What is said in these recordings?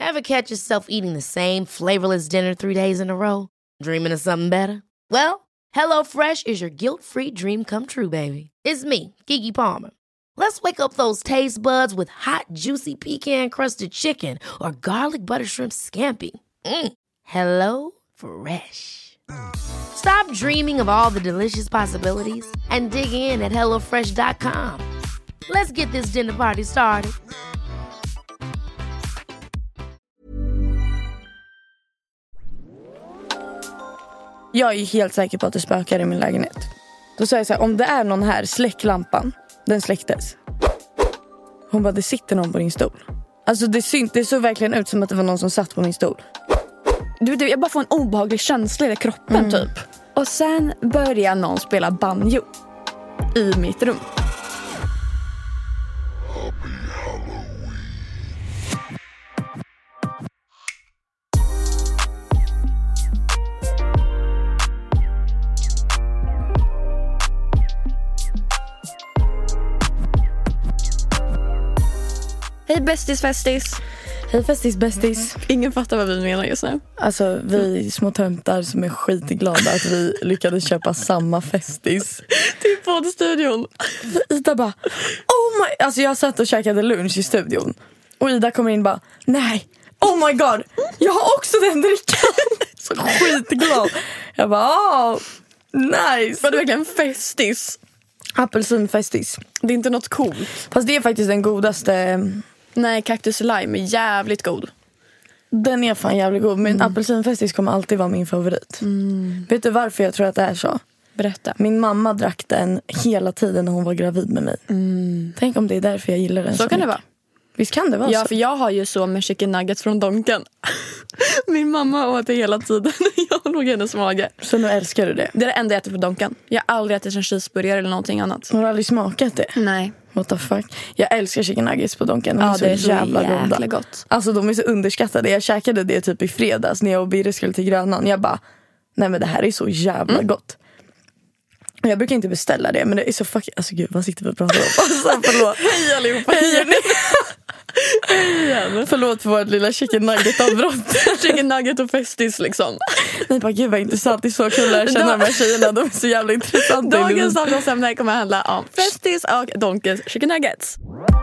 Ever catch yourself eating the same flavorless dinner 3 days in a row? Dreaming of something better? Well, HelloFresh is your guilt-free dream come true, baby. It's me, Keke Palmer. Let's wake up those taste buds with hot, juicy pecan-crusted chicken or garlic butter shrimp scampi. Hello Fresh. Stop dreaming of all the delicious possibilities and dig in at HelloFresh.com. Let's get this dinner party started. Jag är helt säker på att det spökar i min lägenhet. Då sa jag så här, om det är någon här, släck lampan. Den släcktes. Hon bara, det sitter någon på din stol. Alltså det såg verkligen ut som att det var någon som satt på min stol. Du vet, jag bara får en obehaglig känsla i kroppen typ. Och sen börjar någon spela banjo i mitt rum. Hej bästis festis. Hej festis bästis. Ingen fattar vad vi menar just nu. Alltså vi små töntar som är skitglada att vi lyckades köpa samma festis Till poddstudion. Ida bara, oh my. Alltså jag satt och käkade lunch i studion. Och Ida kommer in och bara, nej, oh my god, jag har också den drickan. Så skitglad. Jag bara, nice. Var det verkligen festis? Apelsinfestis. Det är inte något coolt. Fast det är faktiskt den godaste. Nej, Cactus Lime är jävligt god. Den är fan jävligt god. Men apelsinfestis kommer alltid vara min favorit. Vet du varför jag tror att det är så? Berätta. Min mamma drack den hela tiden när hon var gravid med mig. Tänk om det är därför jag gillar den så kan mycket. Det vara. Visst kan det vara ja, så? för jag har ju så med chicken nuggets från Donken. Min mamma åt det hela tiden. Jag låg i hennes mage. Så nu älskar du det? Det är det enda jag äter på Donken. Jag har aldrig ätit en cheeseburgare eller någonting annat. Har du aldrig smakat det? Nej. What the fuck? Jag älskar chicken nuggets på Donken. De är det är så jävla goda. gott. Alltså de är så underskattade. Jag käkade det typ i fredags när jag och Birre skulle till Grönan. Jag bara, nej men det här är så jävla gott. Jag brukar inte beställa det, men det är så fucking... Alltså gud, vad sitter vi och pratar om? Alltså förlåt. Hej allihopa. Förlåt för vårt lilla chicken nugget-avbrott. Chicken nugget och festis liksom. Nej, bara gud vad intressant. Det är så kul att känna de här tjejerna. De är så jävla intressanta. Dagens samtalsämne kommer handla om festis och Donkens chicken nuggets.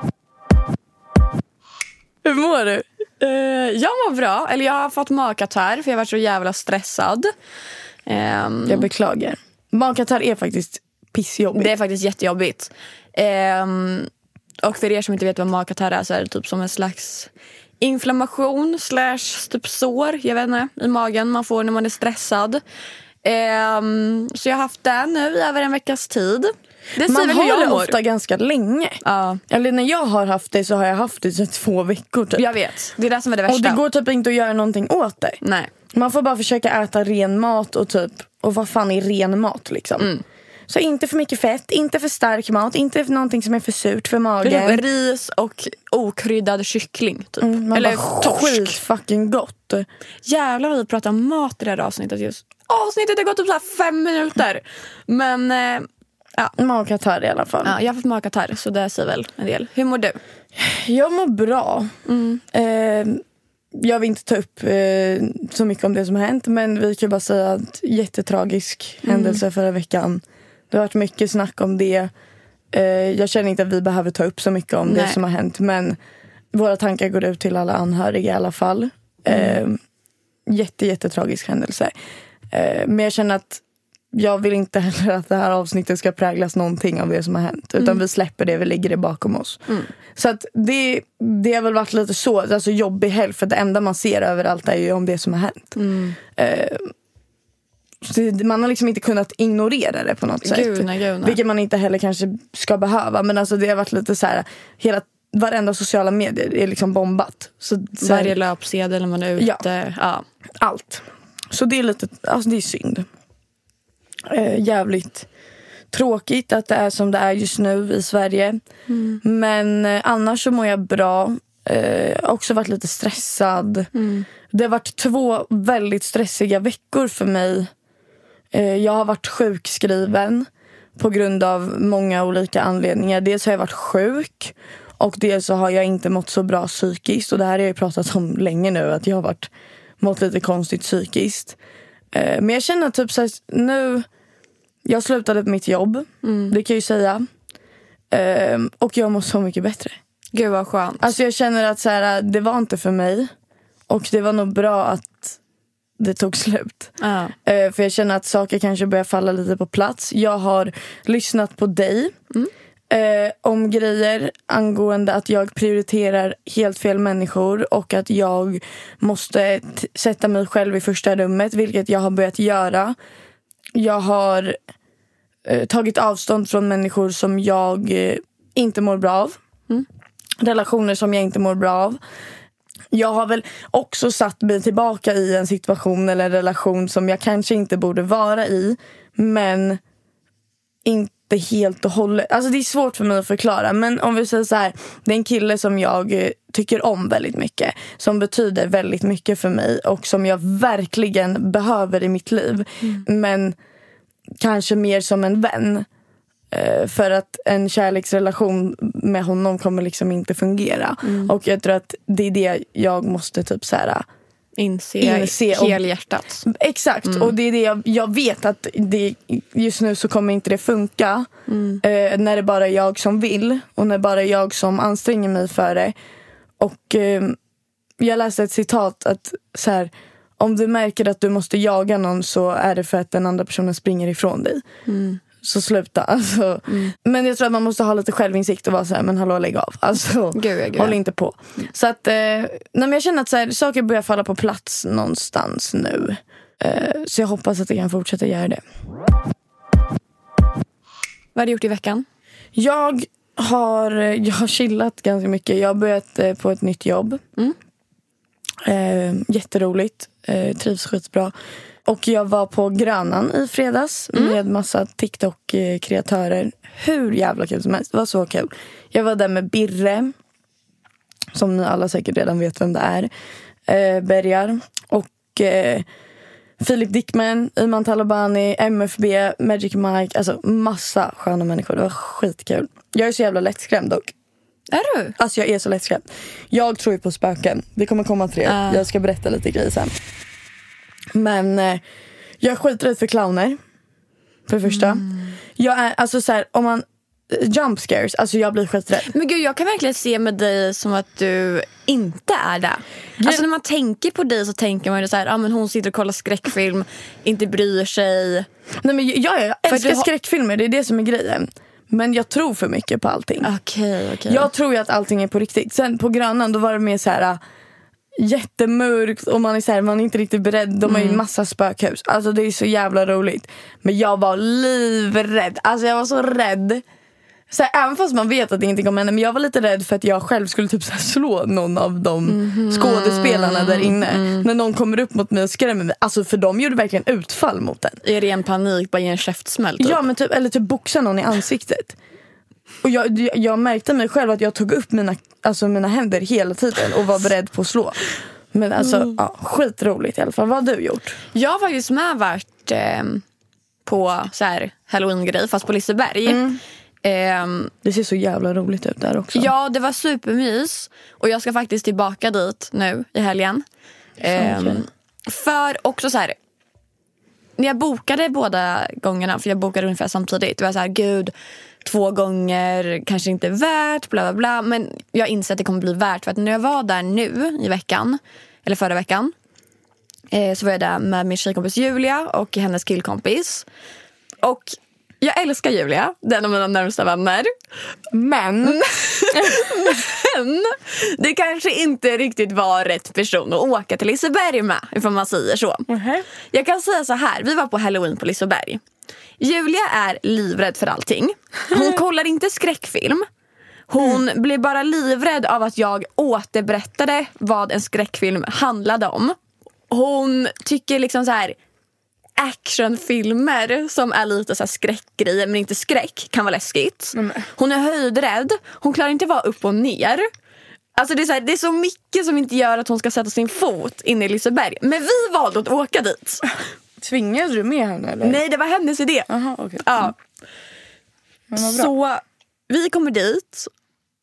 Hur mår du? Jag mår bra. Eller jag har fått magkatarr för jag var så jävla stressad. Jag beklagar. Magkatarr är faktiskt pissjobbigt. Det är faktiskt jättejobbigt. Och för er som inte vet vad magkatarr är så är det typ som en slags inflammation / typ sår, jag vet inte, i magen man får när man är stressad. Så jag har haft det nu i över en veckas tid. Man har det ofta ganska länge. Ja. Eller när jag har haft det så har jag haft det i 2 veckor typ. Jag vet, det är det som är det värsta. Och det går typ inte att göra någonting åt det. Nej. Man får bara försöka äta ren mat och typ, och vad fan är ren mat liksom. Så inte för mycket fett, inte för stark mat, inte för någonting som är för surt för magen. Det är ris och okryddad kyckling typ. Eller torsk. Fucking gott. Jävlar vad vi pratar om mat i det här avsnittet just. Avsnittet har gått typ så här 5 minuter. Men ja. Magkatarr i alla fall. Ja, jag har fått magkatarr så det säger väl en del. Hur mår du? Jag mår bra. Jag vill inte ta upp så mycket om det som har hänt, men vi kan bara säga att jättetragisk händelse förra veckan. Det har varit mycket snack om det. Jag känner inte att vi behöver ta upp så mycket om det som har hänt, men våra tankar går ut till alla anhöriga i alla fall. Jättetragisk händelse. Men jag känner att jag vill inte heller att det här avsnittet ska präglas någonting av det som har hänt. Utan vi släpper det, vi lägger det bakom oss. Så att det har väl varit lite så, alltså jobbig helg. För det enda man ser överallt är ju om det som har hänt. Så man har liksom inte kunnat ignorera det på något sätt. Gud, nej. Vilket man inte heller kanske ska behöva. Men alltså det har varit lite så här, varenda sociala medier är liksom bombat. Så varje löpsedel när man är ute. Ja. Allt. Så det är lite, alltså det är synd. Jävligt tråkigt att det är som det är just nu i Sverige. Men annars så mår jag bra. Också varit lite stressad. Det har varit 2 väldigt stressiga veckor för mig. Jag har varit sjukskriven på grund av många olika anledningar. Dels har jag varit sjuk Och dels så har jag inte mått så bra psykiskt. Och det här har jag ju pratat om länge nu. Att jag har mått lite konstigt psykiskt. Men jag känner typ så här, nu... Jag slutade på mitt jobb. Det kan jag ju säga. Och jag mår så mycket bättre. Gud vad skönt. Alltså jag känner att så här, det var inte för mig. Och det var nog bra att det tog slut. För jag känner att saker kanske börjar falla lite på plats. Jag har lyssnat på dig. Om grejer angående att jag prioriterar helt fel människor. Och att jag måste sätta mig själv i första rummet. Vilket jag har börjat göra. Jag har tagit avstånd från människor som jag inte mår bra av. Relationer som jag inte mår bra av. Jag har väl också satt mig tillbaka i en situation eller en relation som jag kanske inte borde vara i. Men inte helt och hållet. Alltså det är svårt för mig att förklara. Men om vi säger så här. Det är en kille som jag tycker om väldigt mycket. Som betyder väldigt mycket för mig. Och som jag verkligen behöver i mitt liv. Men kanske mer som en vän. För att en kärleksrelation med honom kommer liksom inte fungera. Och jag tror att det är det jag måste typ så här inse helhjärtat. Exakt, och det är det jag vet att just nu så kommer inte det funka. När det bara är jag som vill. Och när bara är jag som anstränger mig för det. Och jag läste ett citat att så här, om du märker att du måste jaga någon så är det för att den andra personen springer ifrån dig. Så sluta. Alltså. Men jag tror att man måste ha lite självinsikt och vara så här, men hallå, lägg av. Alltså, Gud. håll inte på. Så att, men jag känner att så här, saker börjar falla på plats någonstans nu. Så jag hoppas att jag kan fortsätta göra det. Vad har du gjort i veckan? Jag har chillat ganska mycket. Jag har börjat på ett nytt jobb. Jätteroligt. Trivs skitbra. Och jag var på Grönan i fredags med massa TikTok-kreatörer. Hur jävla kul som helst. Det var så kul. Jag var där med Birre, som ni alla säkert redan vet vem det är. Bergar. Och Filip Dickman, Iman Talabani, MFB, Magic Mike. Alltså massa sköna människor. Det var skitkul. Jag är så jävla lättskrämd dock. Är du? Alltså jag är så lättskrämd. Jag tror ju på spöken. Det kommer komma 3. Jag ska berätta lite grejer sen. Men jag är skiträdd för clowner. För det första. Jag är, alltså så här, om man jump scares, alltså jag blir skiträdd. Men gud, jag kan verkligen se med dig som att du inte är det. Alltså när man tänker på dig så tänker man ju så här, men hon sitter och kollar skräckfilm, inte bryr sig. Nej, men jag älskar skräckfilmer, det är det som är grejen. Men jag tror för mycket på allting. Okej. Jag tror ju att allting är på riktigt. Sen på Grönan då var det mer så här jättemörkt och man är så här, man är inte riktigt beredd. De har ju massa spökhus. Alltså det är så jävla roligt. Men jag var livrädd. Alltså jag var så rädd. Så här, även fast man vet att det inte kommer hända. Men jag var lite rädd för att jag själv skulle typ så här slå någon av de skådespelarna där inne. När någon kommer upp mot mig och skrämmer mig. Alltså för de gjorde verkligen utfall mot den. Är det en panik, bara ge en käftsmäll typ? Ja, men typ, eller typ boxa någon i ansiktet. Och jag märkte mig själv att jag tog upp mina händer hela tiden och var beredd på att slå. Men alltså, skitroligt i alla fall. Vad har du gjort? Jag har faktiskt varit på så här Halloween-grej, fast på Liseberg. Det ser så jävla roligt ut där också. Ja, det var supermys. Och jag ska faktiskt tillbaka dit nu i helgen. För också så här, när jag bokade båda gångerna, för jag bokade ungefär samtidigt, det var så här, gud, 2 gånger kanske inte värt, bla bla bla. Men jag inser att det kommer bli värt. För att när jag var där nu i veckan, eller förra veckan, så var jag där med min tjejkompis Julia och hennes killkompis. Och jag älskar Julia, den av mina närmsta vänner. Men det kanske inte riktigt var rätt person att åka till Liseberg med, ifall man säger så. Jag kan säga så här, vi var på Halloween på Liseberg. Julia är livrädd för allting. Hon kollar inte skräckfilm. Hon blev bara livrädd av att jag återberättade vad en skräckfilm handlade om. Hon tycker liksom så här, actionfilmer som är lite så här skräckgrejer men inte skräck kan vara läskigt. Hon är höjdrädd. Hon klarar inte vara upp och ner. Alltså det är så mycket som inte gör att hon ska sätta sin fot in i Liseberg. Men vi valde att åka dit. Tvingade du med henne eller? Nej, det var hennes idé. Aha, okay. Ja. Så vi kommer dit.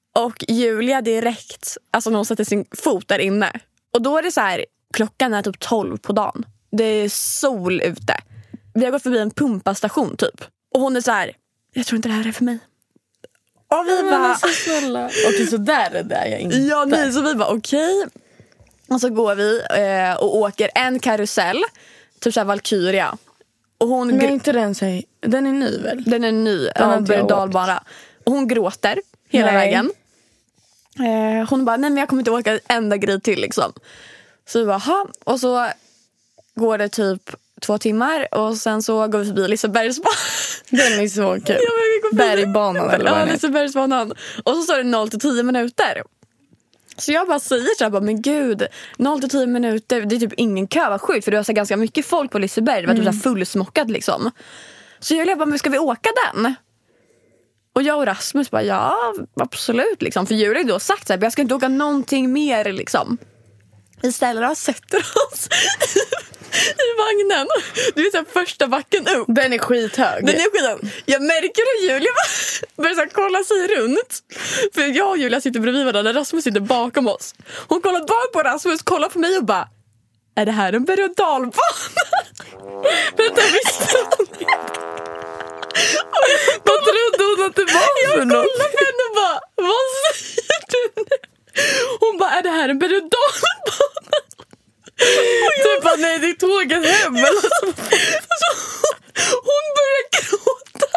Och Julia direkt, alltså när hon sätter sin fot där inne. Och då är det så här, klockan är typ 12 på dagen. Det är sol ute. Vi har gått förbi en pumpastation typ. Och hon är så här, jag tror inte det här är för mig. Och vi bara, Okej, så där är det jag inte. ja, nej, så vi bara okej. Och så går vi och åker en karusell, typ så här Valkyria. Och hon Men inte den säger, den är ny väl? Den är ny, Den har inte jag dalbana. Och hon gråter hela vägen. Hon bara, nej men jag kommer inte åka enda grej till liksom. Så vi bara, ha. Och så går det typ 2 timmar. Och sen så går vi förbi Lisebergsbanan. Den är så kul. Bergbanan eller vad ja, den är. Lisebergsbanan. Och så står det 0-10 minuter. Så jag bara säger så här, men gud, 0-10 minuter, det är typ ingen kö, vad sjukt. För det var så ganska mycket folk på Liseberg. Det var typ så här fullsmockat liksom. Så jag bara, men ska vi åka den? Och jag och Rasmus bara, ja, absolut liksom. För Julia har då sagt så här, jag ska inte åka någonting mer liksom. Vi ställer oss, sätter oss i vagnen. Du vet så här, första backen upp. Den är skithög. Den är skithög. Jag märker hur Julia börjar så här, kolla sig runt. För jag och Julia sitter bredvid varandra, Rasmus sitter bakom oss. Hon kollar bak på Rasmus, kollar på mig och bara, är det här en berg- och dalbana? Vänta, visste hon inte? Vad trodde hon att det var för något? Jag kollade på henne och bara, vad säger du nu? Hon bara, är det här en berg- och dalbana? Typ att nej, det är tåget hem. Så hon börjar gråta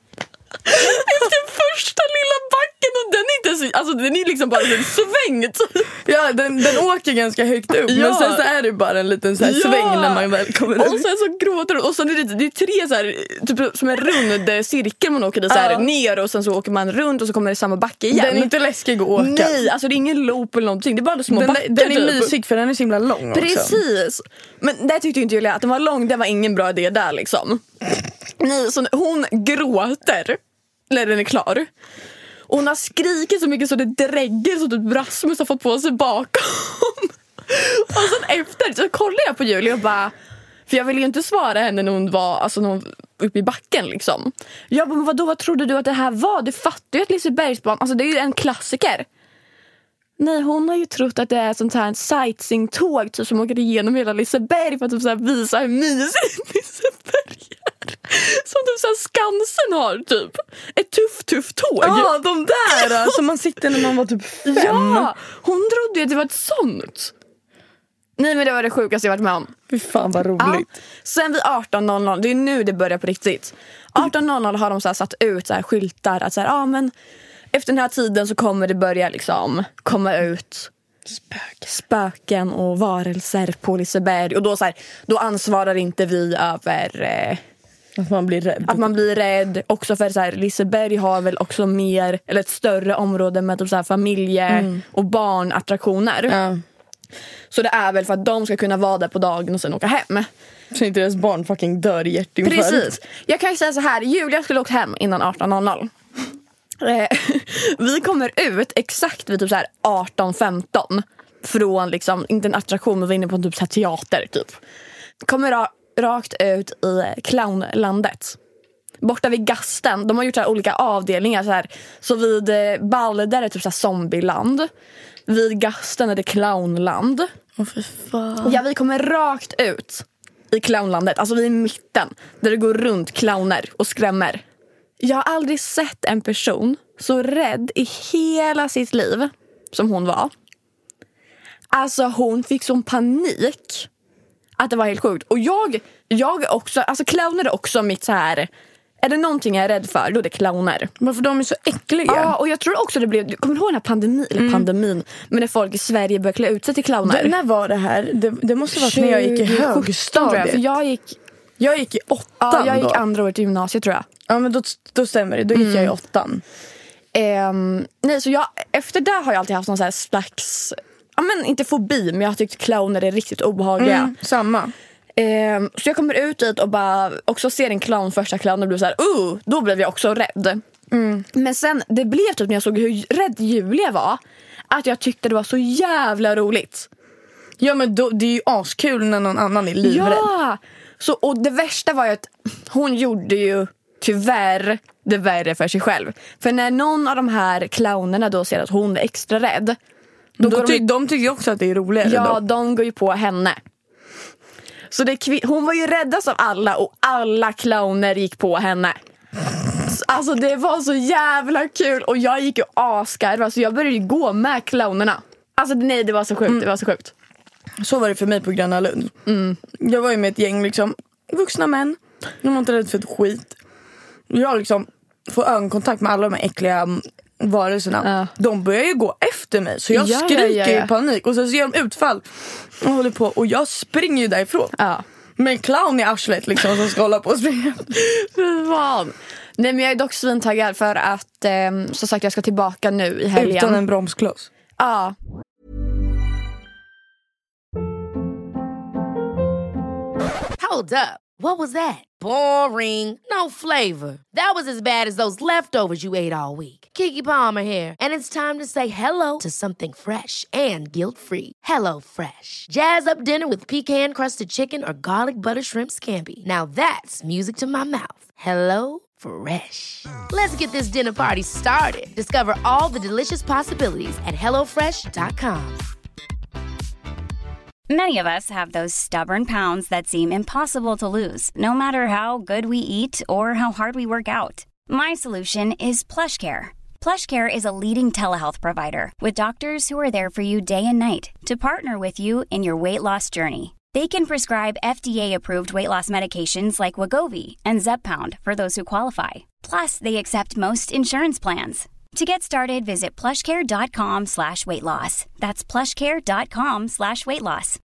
efter första lilla backen. Och den är inte så, alltså den är liksom bara en sväng. Ja, den åker ganska högt upp. Ja. Men sen så är det bara en liten så här sväng när man väl kommer Och upp. sen så gråter hon. Och sen är det är 3 så här, typ som en rund cirkel man åker i så här ner. Och sen så åker man runt och så kommer det samma backe igen. Den är inte läskig att åka. Nej, alltså det är ingen loop eller någonting. Det är bara små backar. Den är typ. mysig för den är så himla lång också. Precis. Men det tyckte inte Julia att den var lång. Det var ingen bra idé där liksom. Nej, så hon gråter när den är klar. Och hon har skrikit så mycket så det drägger. Så typ Rasmus har fått på sig bakom. Och sen efter så kollar jag på Julia och bara, för jag ville ju inte svara henne när hon var, alltså när hon var uppe i backen liksom. Jag bara, men vadå, vad trodde du att det här var? Du fattar ju att Lisebergsbanan, alltså det är ju en klassiker. Nej, hon har ju trott att det är sånt här sightseeing-tåg typ, som åker igenom hela Liseberg för att typ, så här, visa hur mysigt Liseberg är. Som typ så här, Skansen har typ. Ett tufft tåg. Ja, de där som man sitter när man var typ 5. Ja, hon trodde ju att det var ett sånt. Nej, men det var det sjukaste jag varit med om. Fy fan vad roligt. Ja. Sen vid 18.00, det är nu det börjar på riktigt. 18.00 har de så här satt ut så här skyltar att så här, men efter den här tiden så kommer det börja liksom komma ut spöken och varelser på Liseberg. Och då, så här, då ansvarar inte vi över att man blir rädd. Att man blir rädd. Också för så här, Liseberg har väl också mer, eller ett större område med typ så här familje- och barnattraktioner. Ja. Så det är väl för att de ska kunna vara där på dagen och sen åka hem. Så inte deras barn fucking dör i hjärtinfarkt. Precis. Jag kan ju säga så här, Julia skulle åkt hem innan 18.00. Vi kommer ut exakt vid typ så här 18:15 från liksom, inte en attraktion, men vi är inne på typ så här teater typ. Kommer rakt ut i clownlandet. Borta vid Gasten, de har gjort så här olika avdelningar så här. Så vid Balder är det typ så här zombieland. Vid Gasten är det clownland. Fy fan. Ja, vi kommer rakt ut i clownlandet. Alltså vi är i mitten, där det går runt clowner och skrämmer. Jag har aldrig sett en person så rädd i hela sitt liv som hon var. Alltså hon fick sån panik att det var helt sjukt. Och jag också, alltså clowner är också mitt så här. Är det någonting jag är rädd för, då är det clowner. Varför de är så äckliga? Ja, och jag tror också det blev, kommer du ihåg den här pandemin, men när folk i Sverige började klä ut sig till clowner. När var det här? Det måste vara när jag gick i högstadiet. För jag gick i 8. Ja, jag gick andra året i gymnasiet tror jag. Ja, men då stämmer det. Då gick jag i 8. Nej, så efter det har jag alltid haft någon så här slags, ja men inte fobi, men jag har tyckt clowner är riktigt obehagliga. Samma. Så jag kommer ut dit och bara också ser en clown, första clown, och blev så här, då blev jag också rädd. Men sen, det blev typ när jag såg hur rädd Julia var, att jag tyckte det var så jävla roligt. Ja, men det är ju askul när någon annan är livrädd. Ja, så, och det värsta var ju att hon gjorde ju tyvärr det värre för sig själv. För när någon av de här clownerna då ser att hon är extra rädd, då de tycker också att det är roligare. Ja, då. de går ju på henne. Så hon var ju räddast av alla, och alla clowner gick på henne. Alltså det var så jävla kul. Och jag gick ju askarva, så jag började ju gå med clownerna. Alltså nej, det var så sjukt, det var så sjukt. Så var det för mig på Gröna Lund. Jag var ju med ett gäng liksom vuxna män. De var inte rädd för ett skit. Jag liksom får ögonkontakt med alla de här äckliga varelserna. De börjar ju gå efter mig. Så jag skriker i panik. Och så ser de utfall och håller på. Och jag springer ju därifrån. Med en clown i arslet liksom, som ska hålla på och springa. Nej, men jag är dock svintaggad för att som sagt, jag ska tillbaka nu i helgen. Utan en bromskloss. Ja. Hold up. What was that? Boring. No flavor. That was as bad as those leftovers you ate all week. Keke Palmer here, and it's time to say hello to something fresh and guilt-free. Hello Fresh. Jazz up dinner with pecan-crusted chicken or garlic butter shrimp scampi. Now that's music to my mouth. Hello Fresh. Let's get this dinner party started. Discover all the delicious possibilities at hellofresh.com. Many of us have those stubborn pounds that seem impossible to lose, no matter how good we eat or how hard we work out. My solution is PlushCare. PlushCare is a leading telehealth provider with doctors who are there for you day and night to partner with you in your weight loss journey. They can prescribe FDA-approved weight loss medications like Wegovy and Zepbound for those who qualify. Plus, they accept most insurance plans. To get started, visit plushcare.com/weightloss. That's plushcare.com/weightloss.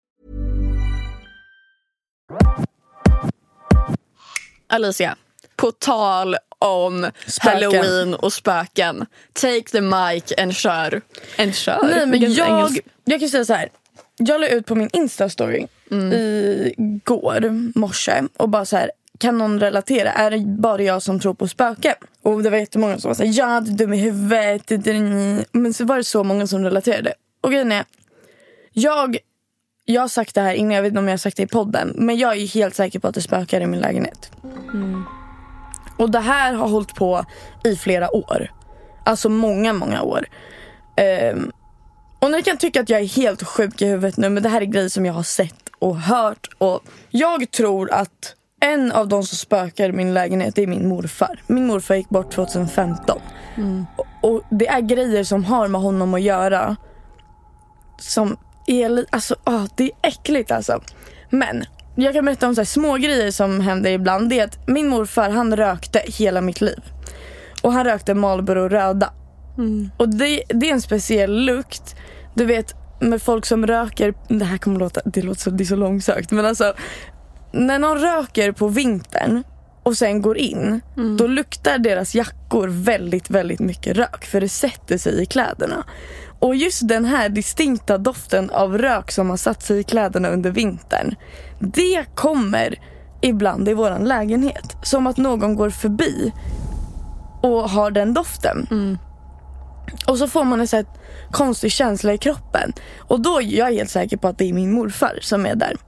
Alicia, på tal om spöken. Halloween och spöken. Take the mic and kör. Nej, men jag kan säga så här. Jag la ut på min Insta-story igår morse och bara så här: kan någon relatera? Är det bara jag som tror på spöken? Och det var jättemånga som var såhär: ja, du är dum i huvudet. Men så var det så många som relaterade. Och grejen är, jag har sagt det här innan, jag vet inte om jag har sagt det i podden, men jag är helt säker på att det spökar i min lägenhet. Och det här har hållit på i flera år. Alltså många år. Och ni kan tycka att jag är helt sjuk i huvudet nu, men det här är grejer som jag har sett och hört. Och jag tror att en av de som spökar i min lägenhet är min morfar. Min morfar gick bort 2015. Och det är grejer som har med honom att göra som är alltså, det är äckligt alltså. Men jag kan berätta om så här små grejer som händer ibland. Det är att min morfar, han rökte hela mitt liv. Och han rökte Marlboro röda. Och det är en speciell lukt. Du vet, med folk som röker, det här kommer låta, det är så långsökt, men alltså när någon röker på vintern och sen går in, då luktar deras jackor väldigt, väldigt mycket rök, för det sätter sig i kläderna. Och just den här distinkta doften av rök som har satt sig i kläderna under vintern, det kommer ibland i våran lägenhet. Som att någon går förbi och har den doften. Och så får man en sån här konstig känsla i kroppen. Och då är jag helt säker på att det är min morfar som är där.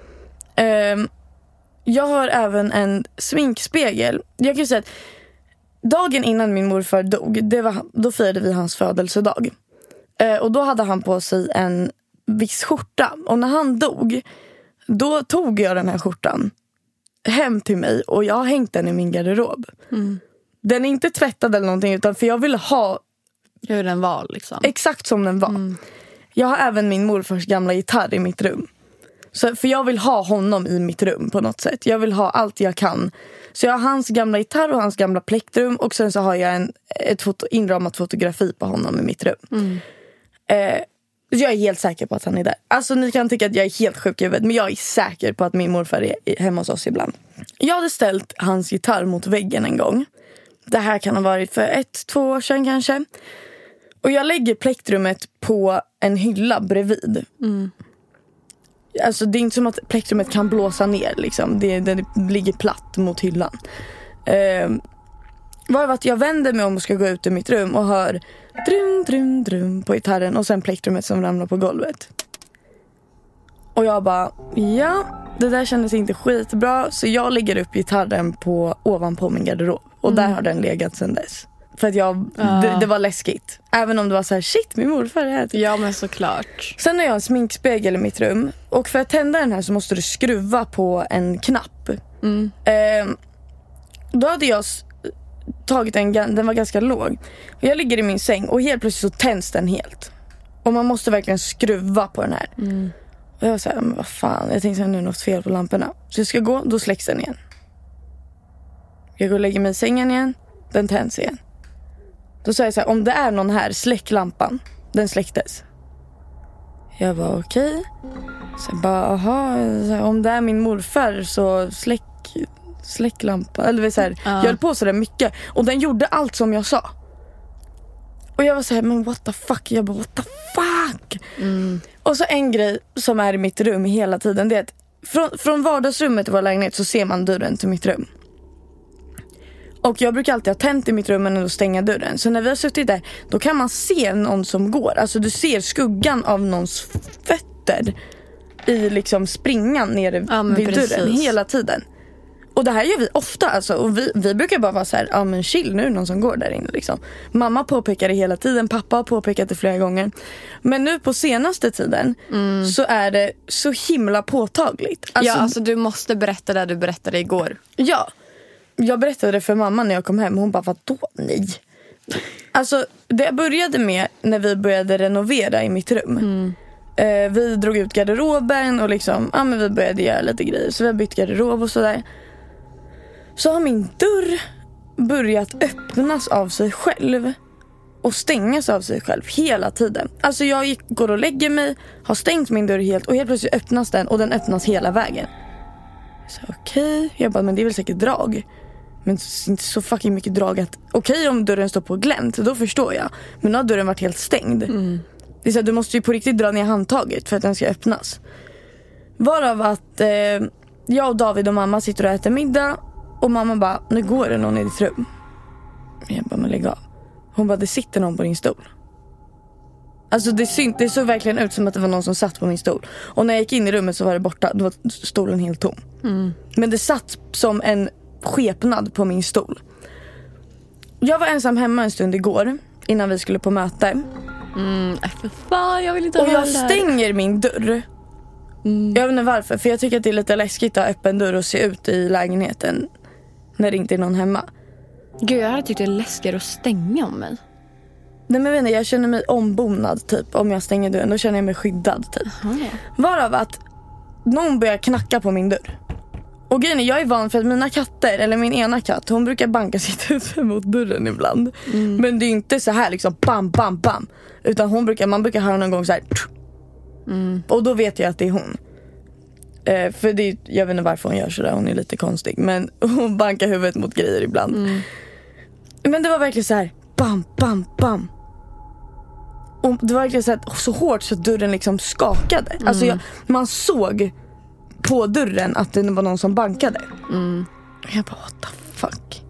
Jag har även en sminkspegel. Jag kan säga att dagen innan min morfar dog, då firade vi hans födelsedag. Och då hade han på sig en viss skjorta. Och när han dog, då tog jag den här skjortan hem till mig. Och jag har hängt den i min garderob. Den är inte tvättad eller någonting, utan för jag ville ha hur den var liksom. Exakt som den var. Jag har även min morfars gamla gitarr i mitt rum. Så, för jag vill ha honom i mitt rum på något sätt. Jag vill ha allt jag kan. Så jag har hans gamla gitarr och hans gamla plektrum. Och sen så har jag ett inramat fotografi på honom i mitt rum. Jag är helt säker på att han är där. Alltså ni kan tycka att jag är helt sjuk i huvudet, men jag är säker på att min morfar är hemma hos oss ibland. Jag hade ställt hans gitarr mot väggen en gång. Det här kan ha varit för 1-2 år sedan kanske. Och jag lägger plektrumet på en hylla bredvid. Alltså det är inte som att plektrumet kan blåsa ner liksom. Det ligger platt mot hyllan. Var att jag vänder mig om och ska gå ut ur mitt rum och hör drum, drum, drum på gitarren och sen plektrumet som ramlar på golvet. Och jag bara, ja, det där kändes inte skitbra. Så jag lägger upp gitarren ovanpå min garderob. Och där har den legat sedan dess. För att det var läskigt. Även om det var så här, shit, min morfar är här. Ja, men såklart. Sen har jag en sminkspegel i mitt rum. Och för att tända den här så måste du skruva på en knapp. Då hade jag tagit den var ganska låg. Och jag ligger i min säng och helt plötsligt så tänds den helt. Och man måste verkligen skruva på den här. Och jag var så här, men vad fan. Jag tänkte att nu är något fel på lamporna. Så jag ska gå, då släcks den igen. Jag går och lägger mig i sängen igen. Den tänds igen. Då sa jag så här, om det är någon här, släck lampan. Den släcktes. Jag var okej. Så jag bara, aha, om det är min morfar så släck lampan. Eller så här, jag höll på så där mycket. Och den gjorde allt som jag sa. Och jag var så här, men what the fuck? Jag bara, what the fuck? Och så en grej som är i mitt rum hela tiden, det är att från vardagsrummet i vår lägenhet så ser man dörren till mitt rum. Och jag brukar alltid ha tänt i mitt rum och stänga dörren. Så när vi har suttit där, då kan man se någon som går. Alltså du ser skuggan av någons fötter i liksom springan nere vid dörren hela tiden. Och det här gör vi ofta alltså. Och vi brukar bara vara så här, men chill, nu är det någon som går där inne liksom. Mamma påpekar det hela tiden, pappa har påpekat det flera gånger. Men nu på senaste tiden så är det så himla påtagligt. Alltså, ja, alltså du måste berätta det du berättade igår. Ja, jag berättade det för mamma när jag kom hem. Hon bara, vadå? Nej. Alltså det började med när vi började renovera i mitt rum. Vi drog ut garderoben och liksom, men vi började göra lite grejer. Så vi har bytt garderob och sådär. Så har min dörr börjat öppnas av sig själv och stängas av sig själv hela tiden. Alltså jag går och lägger mig, har stängt min dörr helt och helt plötsligt öppnas den och den öppnas hela vägen. Så okej. Jag bara, men det är väl säkert drag. Men inte så fucking mycket drag att okej, om dörren står på glänt, då förstår jag. Men nu har dörren varit helt stängd. Det är så att du måste ju på riktigt dra ner handtaget för att den ska öppnas. Varav att jag och David och mamma sitter och äter middag. Och mamma bara, nu går det någon i ditt rum. Jag bara, men lägg av. Hon bara, det sitter någon på din stol. Alltså det såg verkligen ut som att det var någon som satt på min stol. Och när jag gick in i rummet så var det borta. Då var stolen helt tom. Men det satt som en skepnad på min stol. Jag var ensam hemma en stund igår innan vi skulle på möte. För fan, jag vill inte och höra jag stänger min dörr. Jag vet inte varför, för jag tycker att det är lite läskigt att ha öppen dörr och se ut i lägenheten när det inte är någon hemma. Gud, jag hade tyckt det är läskigare att stänga om mig. Nej, men jag vet inte, jag känner mig ombonad typ. Om jag stänger dörren, då känner jag mig skyddad typ. Varav att någon börjar knacka på min dörr. Och grejen är, jag är van för att mina katter, eller min ena katt, hon brukar banka sitt huvud mot dörren ibland. Men det är inte så här liksom bam, bam, bam. Utan man brukar höra någon gång så här. Och då vet jag att det är hon. För jag vet inte varför hon gör sådär. Hon är lite konstig. Men hon bankar huvudet mot grejer ibland. Men det var verkligen så här bam, bam, bam. Och det var verkligen så hårt så att dörren liksom skakade. Alltså man såg på dörren att det var någon som bankade. Jag bara, what the fuck.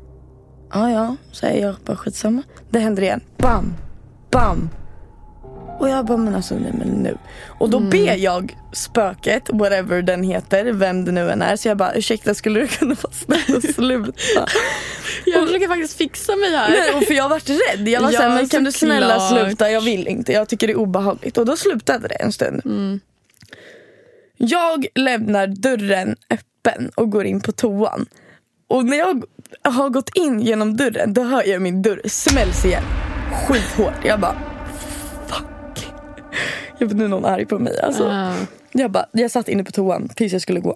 Ja, säger jag bara, skitsamma. Det händer igen, bam, bam. Och jag bara, men alltså nej, men nu. Och då ber jag spöket, whatever den heter, vem det nu än är. Så jag bara, ursäkta, skulle du kunna vara snäll och sluta? Jag försöker faktiskt fixa mig här. Nej, och för jag varit rädd. Jag var såhär, men kan du snälla sluta? Jag vill inte, jag tycker det är obehagligt. Och då slutade det en stund. Jag lämnar dörren öppen och går in på toan. Och när jag har gått in genom dörren, då hör jag min dörr smälls igen. Skithårt. Jag bara, fuck. Jag vet, nu är någon arg på mig alltså. Jag satt inne på toan tills jag skulle gå.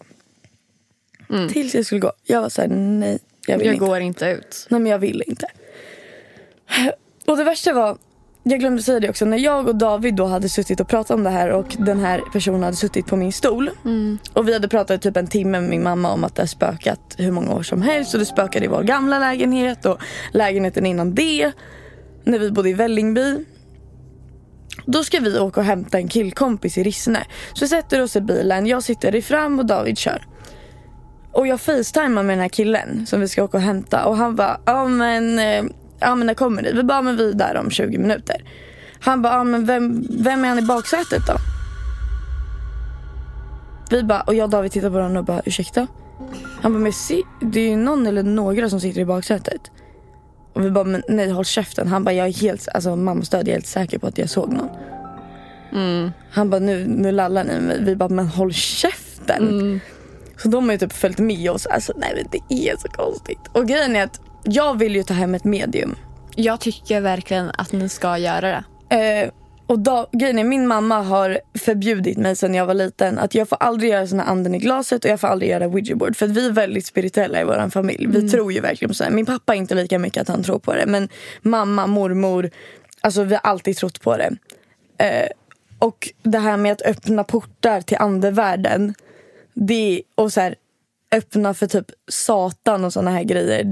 Jag var såhär, nej, jag går inte ut. Nej, men jag vill inte. Och det värsta var, jag glömde säga det också, när jag och David då hade suttit och pratat om det här och den här personen hade suttit på min stol. Och vi hade pratat typ en timme med min mamma om att det har spökat hur många år som helst. Och det spökade i vår gamla lägenhet och lägenheten innan det, när vi bodde i Vällingby. Då ska vi åka och hämta en killkompis i Rissne. Så sätter oss i bilen, jag sitter i fram och David kör. Och jag facetimar med den här killen som vi ska åka och hämta. Och han bara, ja men när kommer ni? Vi bara, men vi är där om 20 minuter. Han bara, men vem är han i baksätet då? Vi bara, och jag och David tittar på varandra och bara, ursäkta? Han bara, men det är ju någon eller några som sitter i baksätet. Och vi bara, men nej, håll käften. Han bara, jag är helt, alltså mamma stöd, jag är helt säker på att jag såg någon. Han bara, nu lallar ni mig. Vi bara, men håll käften. Så de har ju typ följt med oss. Alltså nej, men det är så konstigt. Och grejen är att jag vill ju ta hem ett medium. Jag tycker verkligen att ni ska göra det. Och då, grejen är, min mamma har förbjudit mig sedan jag var liten att jag får aldrig göra såna anden i glaset och jag får aldrig göra Ouija board. För att vi är väldigt spirituella i vår familj. Vi tror ju verkligen på så här. Min pappa är inte lika mycket att han tror på det. Men mamma, mormor, alltså vi har alltid trott på det. Och det här med att öppna portar till andevärlden, det, och så här, öppna för typ Satan och såna här grejer,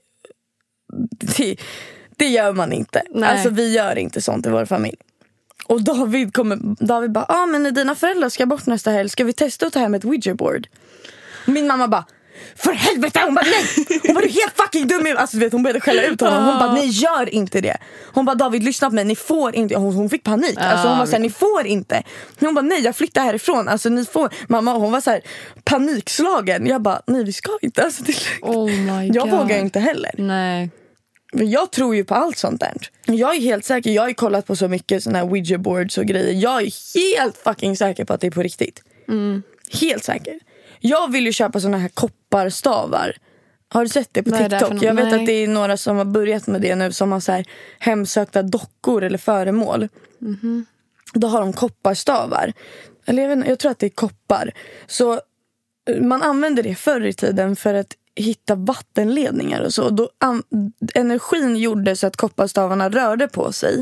det gör man inte. Nej. Alltså vi gör inte sånt i vår familj. Och David bara, men dina föräldrar ska bort nästa helg, ska vi testa att ta hem ett Ouija board? Och min mamma bara, för helvete, hon bara nej. Hon bara, du är helt fucking dum. Alltså vet, hon började skälla ut honom. Hon bara, nej, gör inte det. Hon bara, David, lyssna på mig, ni får inte. Hon fick panik, alltså hon var såhär, ni får inte. Hon bara, nej, jag flyttar härifrån. Alltså ni får, mamma, hon var såhär panikslagen. Jag bara, nej, vi ska inte, alltså, Oh my God. jag vågar inte heller. Nej. Men jag tror ju på allt sånt där. Jag är helt säker, jag har ju kollat på så mycket såna här Ouija boards och grejer. Jag är helt fucking säker på att det är på riktigt. Helt säker. Jag vill ju köpa såna här kopparstavar. Har du sett det på TikTok? Jag vet att det är några som har börjat med det nu, som har så här hemsökta dockor eller föremål. Då har de kopparstavar. Eller jag tror att det är koppar. Så man använder det förr i tiden för att hitta vattenledningar och så. Då energin gjorde så att kopparstavarna rörde på sig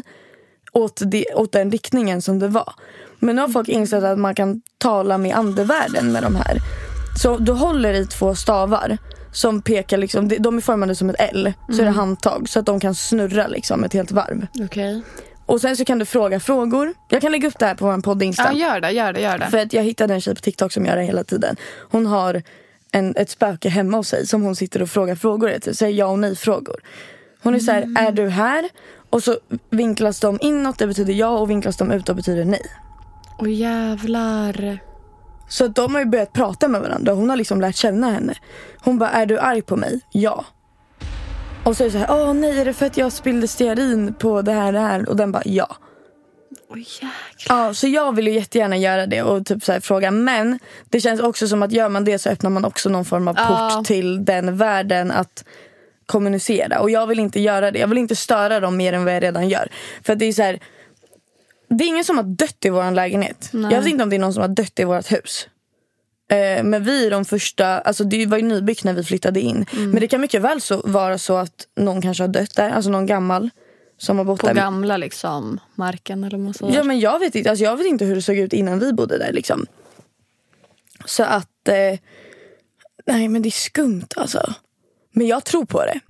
åt den riktningen som det var. Men nu har folk insett att man kan tala med andevärlden med de här. Så du håller i 2 stavar som pekar liksom, de är formade som ett L, så är det handtag, så att de kan snurra liksom ett helt varv. Okej. Och sen så kan du fråga frågor. Jag kan lägga upp det här på vår podd Insta. Ja, gör det. För att jag hittade en tjej på TikTok som gör det hela tiden. Hon har ett spöke hemma hos sig som hon sitter och frågar frågor till. Säger ja och nej frågor. Hon är så här, är du här? Och så vinklas de inåt, det betyder ja, och vinklas de utåt betyder nej. Åh jävlar. Så att de har ju börjat prata med varandra. Hon har liksom lärt känna henne. Hon bara, är du arg på mig? Ja. Och så är det så här, nej, är det för att jag spillde stearin på det här? Och den bara, ja. Åh jäklar. Ja, så jag vill ju jättegärna göra det och typ så här fråga. Men det känns också som att gör man det så öppnar man också någon form av port till den världen att kommunicera. Och jag vill inte göra det. Jag vill inte störa dem mer än vad jag redan gör. För att det är så här, det är ingen som har dött i våran lägenhet. Nej. Jag vet inte om det är någon som har dött i vårt hus. Men vi är de första, alltså det var ju nybyggt när vi flyttade in. Men det kan mycket väl vara så att någon kanske har dött där. Alltså någon gammal som har bott på där. Gamla liksom marken eller vad så. Ja, men jag vet inte hur det såg ut innan vi bodde där liksom. Så att nej, men det är skumt alltså. Men jag tror på det.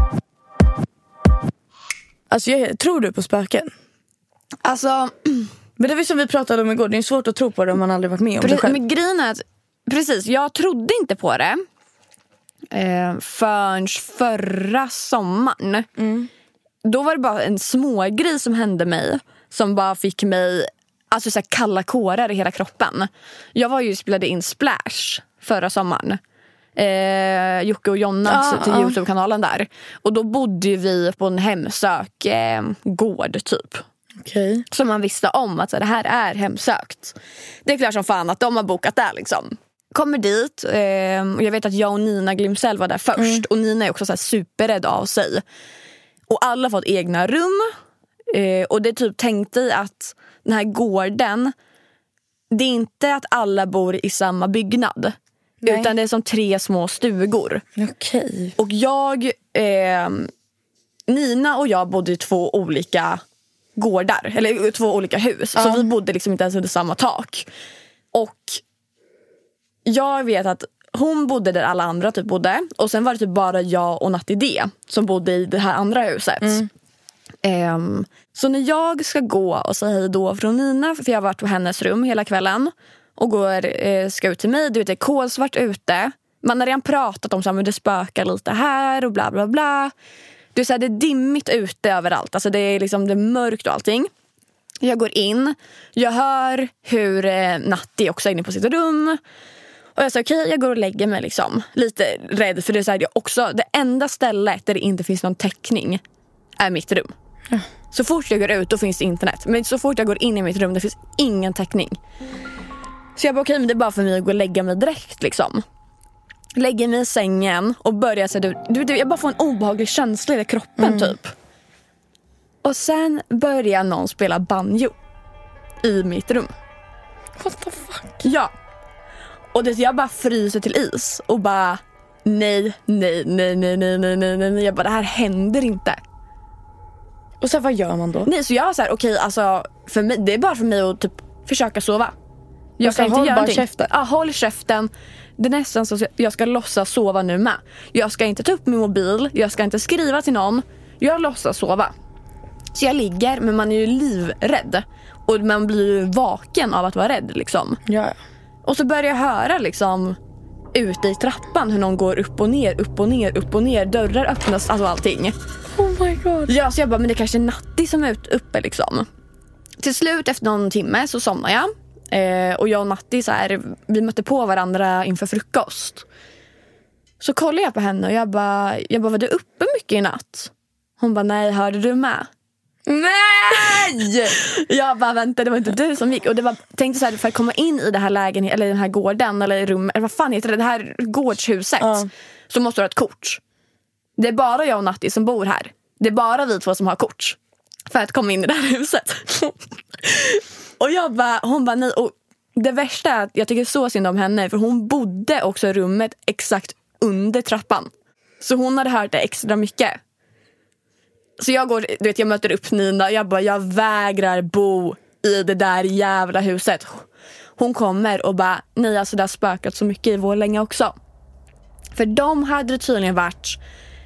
Alltså tror du på spöken? Alltså, men det var som vi pratade om igår. Det är svårt att tro på det om man aldrig varit med om det själv. Men grejen är att, precis, jag trodde inte på det förrän förra sommaren. Då var det bara en smågrej som hände mig, som bara fick mig, alltså så här, kalla kårar i hela kroppen. Jag var ju spelade in Splash förra sommaren. Jocke och Jonna till YouTube-kanalen där. Och då bodde vi på en hemsök gård typ. Okay. Så man visste om att så, det här är hemsökt. Det är klart som fan att de har bokat där liksom. Kommer dit och jag vet att jag och Nina Glimsell var där först. Och Nina är också så här superrädd av sig. Och alla har fått egna rum. Och det typ tänkte i att den här gården, det är inte att alla bor i samma byggnad. Nej. Utan det är som 3 små stugor. Okay. Och Nina och jag bodde i 2 olika gårdar. Eller 2 olika hus. Så vi bodde liksom inte ens under samma tak. Och jag vet att hon bodde där alla andra typ bodde. Och sen var det typ bara jag och Natti D som bodde i det här andra huset. Så när jag ska gå och säga hej då från Nina, för jag har varit på hennes rum hela kvällen och ska ut till mig, du vet, det är kolsvart ute. Man har redan pratat om att det spökar lite här och bla bla bla. Det är, så här, det är dimmigt ute överallt. Alltså det är liksom, det är mörkt och allting. Jag går in. Jag hör hur Natti också är inne på sitt rum. Och jag sa okej, jag går och lägger mig liksom. Lite rädd för det är så här, jag också, det enda stället där det inte finns någon täckning är mitt rum. Ja. Så fort jag går ut då finns det internet. Men så fort jag går in i mitt rum det finns ingen täckning. Så jag bara okej, men det är bara för mig att gå och lägga mig direkt liksom. Lägger mig i sängen och börjar så jag bara får en obehaglig känsla i kroppen typ. Och sen börjar någon spela banjo i mitt rum. What the fuck? Ja. Och det, jag bara fryser till is och bara nej. Jag bara, det här händer inte. Och sen vad gör man då? Nej, så jag var så här, okej, alltså för mig, det är bara för mig att typ försöka sova. Jag ska inte håll göra bara någonting. käften. Ja, håll käften. Det är nästan så jag ska låtsas sova nu med. Jag ska inte ta upp min mobil, jag ska inte skriva till någon. Jag låtsas sova. Så jag ligger, men man är ju livrädd. Och man blir ju vaken av att vara rädd liksom. Ja. Och så börjar jag höra liksom ute i trappan hur någon går upp och ner. Dörrar öppnas, alltså allting. Oh my god. Ja, så jag bara, men det kanske är Natti som är uppe liksom. Till slut efter någon timme så somnar jag. Och jag och Natti så här, vi mötte på varandra inför frukost. Så kollar jag på henne och jag bara, var du uppe mycket i natt? Hon bara, nej, hörde du med? Nej! Jag bara, vänta, det var inte du som gick. Och det var, tänkte så här, för att komma in i det här lägenheten eller den här gården eller rummet, eller vad fan heter det här gårdshuset, så måste du ha ett kort. Det är bara jag och Natti som bor här. Det är bara vi två som har kort för att komma in i det här huset. Och hon bara nej. Och det värsta är att jag tycker så synd om henne, för hon bodde också i rummet exakt under trappan. Så hon hade hört det extra mycket. Så jag går, du vet, jag möter upp Nina. Jag bara, jag vägrar bo i det där jävla huset. Hon kommer och bara, nej, alltså det har spökat så mycket i Vårlänga också. För de hade det tydligen varit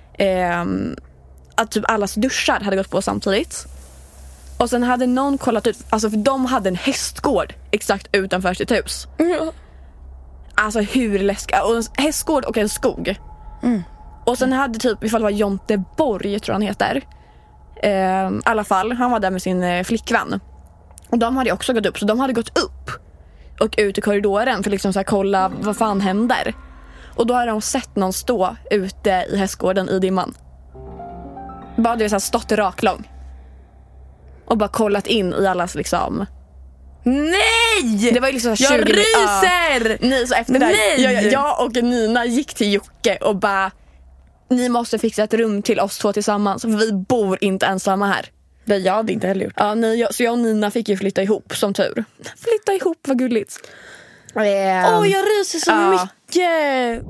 att typ allas duschar hade gått på samtidigt. Och sen hade någon kollat ut, alltså för de hade en hästgård exakt utanför sitt hus. Alltså hur läskigt. Och en hästgård och en skog. Och sen hade typ, ifall det var Jonteborg tror han heter, i alla fall, han var där med sin flickvän. Och de hade också gått upp. Så de hade gått upp och ut i korridoren för liksom så här, kolla vad fan händer. Och då hade de sett någon stå ute i hästgården i dimman. Bara det så här, stått raklång och bara kollat in i allas liksom. Nej! Det var ju liksom 20 jag ryser! Nej, så efter det jag och Nina gick till Jocke och bara, ni måste fixa ett rum till oss två tillsammans, för vi bor inte ensamma här. Det jag hade inte heller gjort. Ja, nej, så jag och Nina fick ju flytta ihop, som tur. Flytta ihop, vad gulligt. Jag ryser så mycket.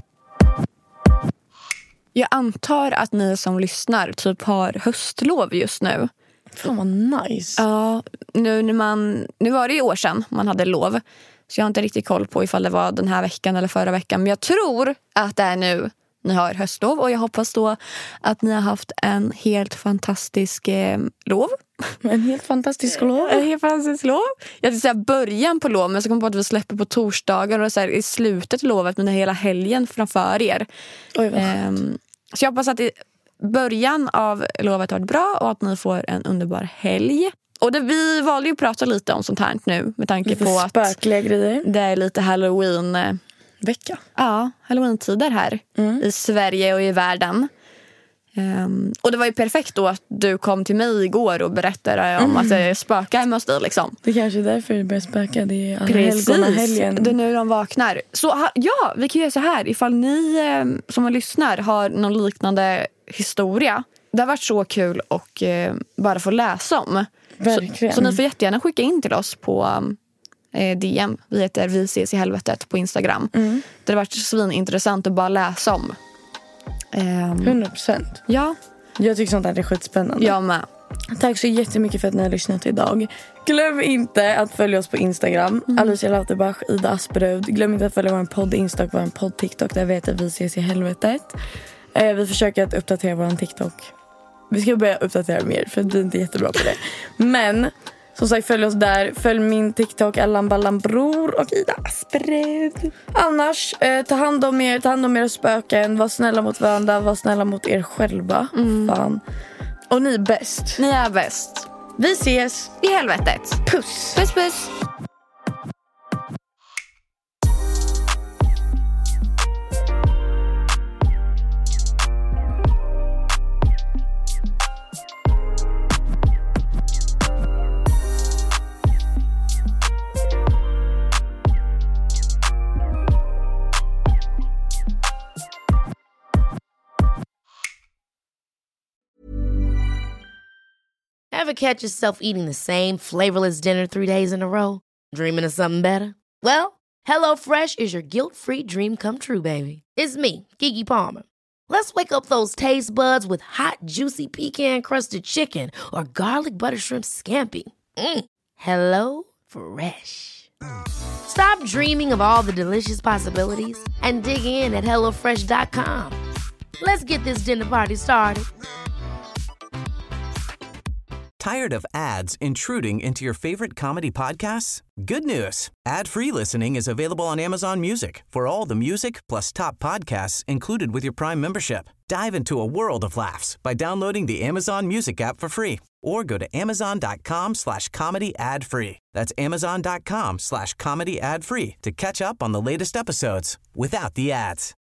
Jag antar att ni som lyssnar typ har höstlov just nu. Fan vad nice. Ja, nu var det ju år sedan man hade lov. Så jag har inte riktigt koll på ifall det var den här veckan eller förra veckan. Men jag tror att det är nu ni har höstlov. Och jag hoppas då att ni har haft en helt fantastisk lov. En helt fantastisk lov. En helt fantastisk lov. Jag tänkte säga början på lov, men så kom jag på att vi släpper på torsdagar. Och så här, i slutet av lovet, men hela helgen framför er. Oj, så jag hoppas att början av lovet har varit bra och att ni får en underbar helg. Och vi valde ju att prata lite om sånt här nu med tanke lite på att spökliga grejer. Det är lite Halloween-vecka. Ja, Halloween-tider här i Sverige och i världen. Och det var ju perfekt då att du kom till mig igår och berättade om att det spökar hemma hos dig liksom. Det kanske är därför det börjar spöka. Det är alla helgen. Det är nu de vaknar. Så ja, vi kan göra så här. Ifall ni som lyssnar har någon liknande historia. Det har varit så kul och bara få läsa om. Verkligen. Så ni får jättegärna skicka in till oss på DM. Vi heter Vi ses i helvetet på Instagram. Det har varit svinintressant att bara läsa om. 100%. Ja. Jag tycker sånt här är skitspännande. Jag med. Tack så jättemycket för att ni har lyssnat idag. Glöm inte att följa oss på Instagram. Alicia Lauterbach, Ida Asperud. Glöm inte att följa vår podd Insta och vår podd TikTok. Där vi heter Vi ses i helvetet. Vi försöker att uppdatera vår TikTok. Vi ska börja uppdatera mer, för vi är inte jättebra på det. Men som sagt, följ oss där. Följ min TikTok, Allan Ballan Bror och Ida Asperud. Annars, ta hand om er spöken. Var snälla mot varandra. Var snälla mot er själva. Fan. Och ni är bäst. Ni är bäst. Vi ses i helvetet. Puss! Puss puss! Ever catch yourself eating the same flavorless dinner 3 days in a row? Dreaming of something better? Well, HelloFresh is your guilt-free dream come true, baby. It's me, Keke Palmer. Let's wake up those taste buds with hot, juicy pecan-crusted chicken or garlic butter shrimp scampi. Hello Fresh. Stop dreaming of all the delicious possibilities and dig in at HelloFresh.com. Let's get this dinner party started. Tired of ads intruding into your favorite comedy podcasts? Good news. Ad-free listening is available on Amazon Music for all the music plus top podcasts included with your Prime membership. Dive into a world of laughs by downloading the Amazon Music app for free or go to amazon.com/comedy ad-free. That's amazon.com/comedy ad-free to catch up on the latest episodes without the ads.